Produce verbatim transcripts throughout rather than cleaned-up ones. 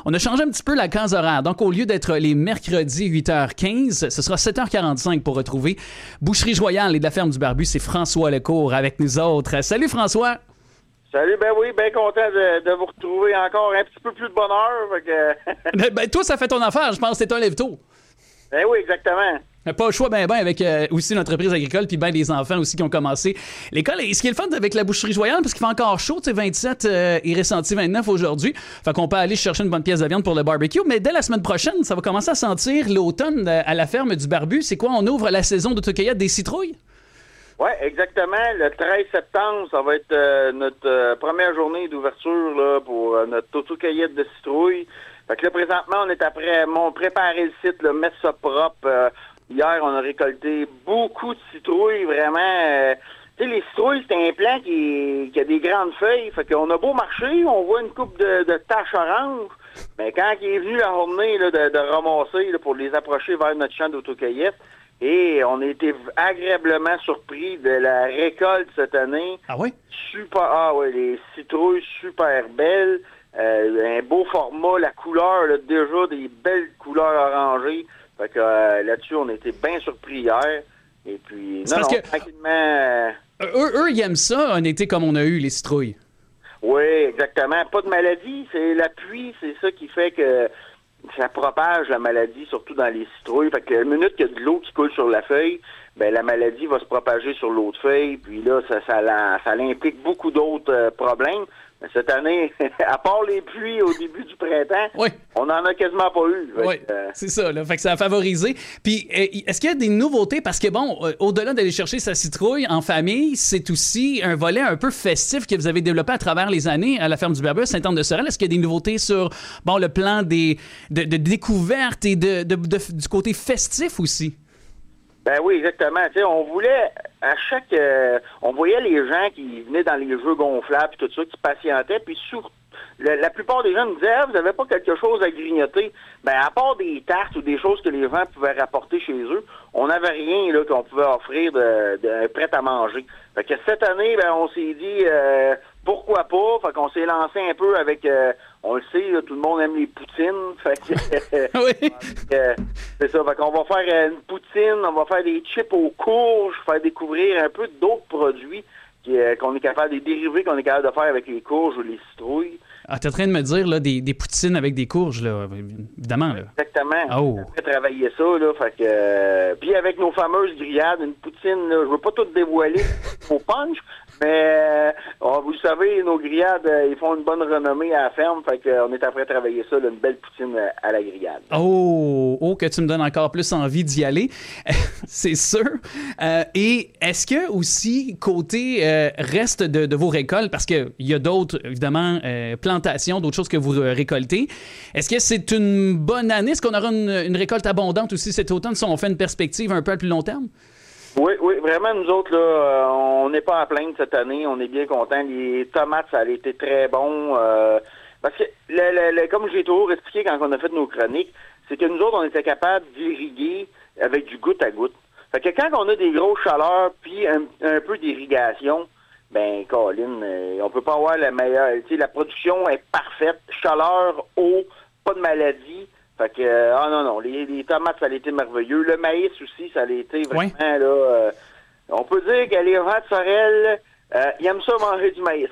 On a changé un petit peu la case horaire. Donc, au lieu d'être les mercredis huit heures quinze, ce sera sept heures quarante-cinq pour retrouver Boucherie Joyale et de la Ferme du Barbu. C'est François Lecourt avec nous autres. Salut François! Salut, ben oui, bien content de, de vous retrouver encore un petit peu plus de bonheur. Fait que... ben, ben, toi, ça fait ton affaire. Je pense que t'es un lève-tôt. Ben oui, exactement. Pas le choix, ben ben, avec euh, aussi l'entreprise agricole, puis ben des enfants aussi qui ont commencé l'école. Et ce qui est le fun avec la Boucherie Joyale, parce qu'il fait encore chaud, tu sais, vingt-sept, euh, il est ressenti vingt-neuf aujourd'hui. Fait qu'on peut aller chercher une bonne pièce de viande pour le barbecue. Mais dès la semaine prochaine, ça va commencer à sentir l'automne à la Ferme du Barbu. C'est quoi? On ouvre la saison d'autocueillette des citrouilles? Oui, exactement. Le treize septembre, ça va être euh, notre euh, première journée d'ouverture là, pour euh, notre autocueillette de citrouilles. Fait que là, présentement, on est après mon préparer le site, là, mettre ça propre. Euh, hier, on a récolté beaucoup de citrouilles, vraiment. Euh, tu sais, les citrouilles, c'est un plant qui, qui a des grandes feuilles. Fait qu'on a beau marcher, on voit une coupe de, de taches oranges. Mais quand il est venu la journée là, de, de ramasser là, pour les approcher vers notre champ d'autocueillette, et on a été agréablement surpris de la récolte cette année. Ah oui? Super, ah oui, les citrouilles super belles. Euh, un beau format, la couleur, là, déjà des belles couleurs orangées. Fait que euh, là-dessus, on a été bien surpris hier. Et puis, c'est non, parce non, que tranquillement... Euh... Eux, eux, ils aiment ça, un été comme on a eu, les citrouilles. Oui, exactement. Pas de maladie, c'est la pluie, c'est ça qui fait que ça propage la maladie, surtout dans les citrouilles. Fait que la minute qu'il y a de l'eau qui coule sur la feuille, ben la maladie va se propager sur l'autre feuille. Puis là, ça, ça, ça, ça implique beaucoup d'autres euh, problèmes. Mais cette année, à part les pluies au début du printemps, oui. on n'en a quasiment pas eu. Oui, euh... c'est ça. Là. Fait que ça a favorisé. Puis, est-ce qu'il y a des nouveautés? Parce que, bon, euh, au-delà d'aller chercher sa citrouille en famille, c'est aussi un volet un peu festif que vous avez développé à travers les années à la Ferme du Barbu, Sainte-Anne-de-Sorel. Est-ce qu'il y a des nouveautés sur, bon, le plan des, de, de découverte et de, de, de, du côté festif aussi? Ben oui, exactement. Tu sais, on voulait, à chaque... Euh, on voyait les gens qui venaient dans les jeux gonflables et tout ça, qui patientaient, puis sur, la, la plupart des gens nous disaient ah, « vous n'avez pas quelque chose à grignoter? » Ben à part des tartes ou des choses que les gens pouvaient rapporter chez eux, on n'avait rien là qu'on pouvait offrir de, de prêt à manger. Fait que cette année, ben on s'est dit euh, pourquoi pas? Fait qu'on s'est lancé un peu avec... Euh, on le sait, là, tout le monde aime les poutines. Fait que, oui. euh, c'est ça. Fait qu'on va faire une poutine, on va faire des chips aux courges, faire découvrir un peu d'autres produits qui, euh, qu'on est capable, des dérivés qu'on est capable de faire avec les courges ou les citrouilles. Ah, t'es en train de me dire là, des, des poutines avec des courges, là, évidemment. Là. Exactement. Oh. On a travaillé ça, là. Fait que, euh, puis avec nos fameuses grillades, une poutine, là, je veux pas tout dévoiler au punch, mais euh, vous le savez, nos grillades, euh, ils font une bonne renommée à la ferme, fait qu'on est après travailler ça, là, une belle poutine à la grillade. Oh, oh, que tu me donnes encore plus envie d'y aller, c'est sûr. Euh, et est-ce que aussi, côté euh, reste de, de vos récoltes, parce qu'il y a d'autres, évidemment, euh, plantations, d'autres choses que vous récoltez, est-ce que c'est une bonne année? Est-ce qu'on aura une, une récolte abondante aussi cet automne si on fait une perspective un peu à plus long terme? Oui, oui, vraiment, nous autres, là, euh, on n'est pas à plaindre cette année. On est bien contents. Les tomates, ça a été très bon. Euh, parce que, le, le, le, comme j'ai toujours expliqué quand on a fait nos chroniques, c'est que nous autres, on était capables d'irriguer avec du goutte à goutte. Fait que quand on a des grosses chaleurs puis un, un peu d'irrigation, ben, Colin, euh, on peut pas avoir la meilleure... Tu sais, la production est parfaite. Chaleur, eau, pas de maladie. Fait que, euh, ah non, non, les, les tomates, ça a été merveilleux. Le maïs aussi, ça a été vraiment, oui. là... Euh, on peut dire que les gens de Sorel, euh, ils aiment ça manger du maïs.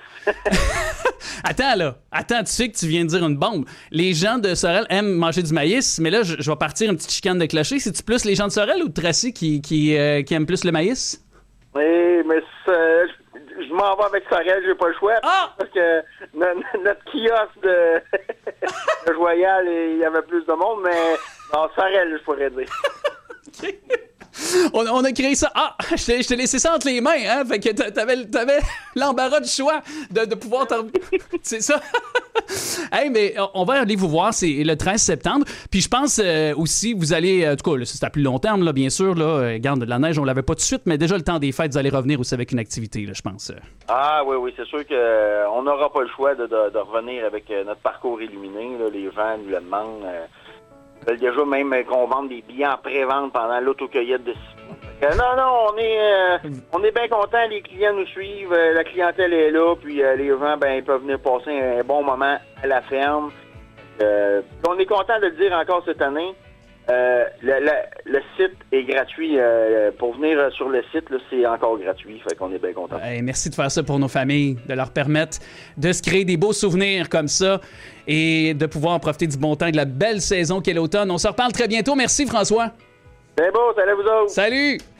Attends, là. Attends, tu sais que tu viens de dire une bombe. Les gens de Sorel aiment manger du maïs, mais là, je, je vais partir une petite chicane de clocher. C'est-tu plus les gens de Sorel ou de Tracy qui, qui, euh, qui aiment plus le maïs? Oui, mais c'est... Je m'en vais avec Sorel, j'ai pas le choix. Ah! Parce que notre, notre kiosque de, de Joyal, il y avait plus de monde, mais non, Sorel, je pourrais dire. Okay. On, on a créé ça. Ah, je t'ai, je t'ai laissé ça entre les mains, hein? Fait que t'avais, t'avais l'embarras du choix de, de pouvoir t'en... C'est ça. Hey, mais on va aller vous voir, c'est le treize septembre. Puis je pense euh, aussi, vous allez, en tout cas, là, c'est à plus long terme, là, bien sûr. Là, regarde, de la neige, on l'avait pas tout de suite, mais déjà le temps des fêtes, vous allez revenir aussi avec une activité, là, je pense. Ah oui, oui, c'est sûr qu'on n'aura pas le choix de, de, de revenir avec euh, notre parcours illuminé. Là, les gens nous le demandent. Euh, déjà même euh, qu'on vende des billets en pré-vente pendant l'autocueillette de euh, non, non, on est euh, on est bien contents, les clients nous suivent, euh, la clientèle est là, puis euh, les gens, ben, ils peuvent venir passer un bon moment à la ferme. Euh, on est content de le dire encore cette année. Euh, le, le, le site est gratuit. Euh, pour venir sur le site, là, c'est encore gratuit. Fait qu'on est bien content. Hey, merci de faire ça pour nos familles, de leur permettre de se créer des beaux souvenirs comme ça et de pouvoir en profiter du bon temps, de la belle saison qu'est l'automne. On se reparle très bientôt. Merci, François. C'est beau, salut à vous autres. Salut!